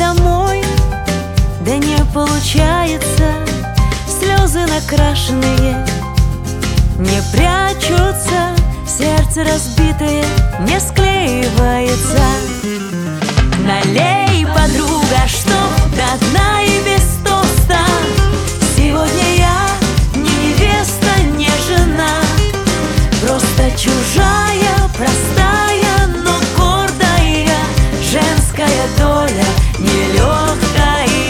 домой, да не получается. Слезы накрашенные не прячутся, сердце разбитое не склеивается. Налей, подруга, чтоб до дна и без тоста. Сегодня я не невеста, не жена, просто чужая, простая, но гордая. Женская доля нелегкая.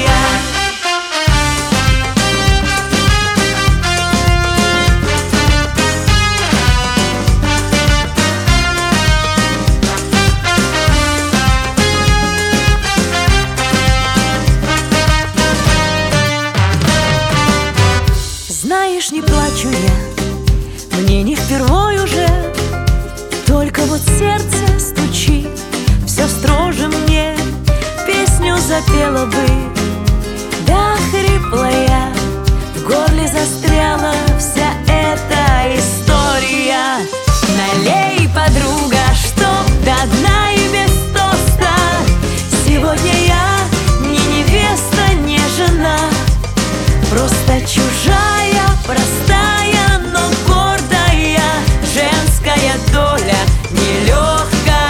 Знаешь, не плачу я, мне не впервой уже, только вот сердце стучит все строже мне. Песню запела бы, да хриплая, в горле застряла вся эта история. Налей, подруга, чтоб до дна и без тоста. Сегодня я не невеста, не жена, просто чужая, простая, но гордая. Женская доля нелегкая.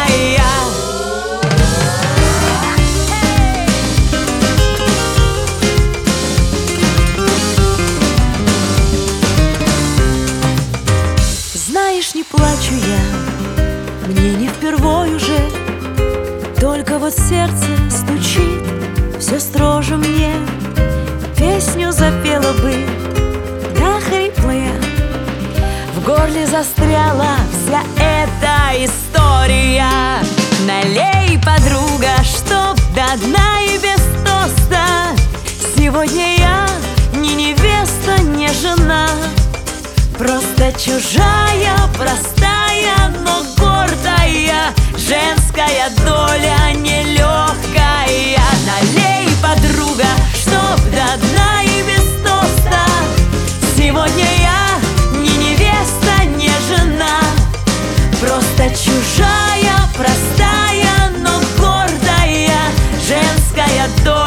Знаешь, не плачу я, мне не впервой уже, только вот сердце стучит все строже мне. Песню запела бы, да хриплая, в горле застряла вся эта история. Налей, подруга, чтоб до дна и без тоста. Сегодня я не невеста, не жена, просто чужая, простая, но гордая. Женская доля нелегкая. Налей, подруга, чтоб до дна и без тоста. Сегодня я не невеста, не жена, просто чужая, простая, но гордая. Женская доля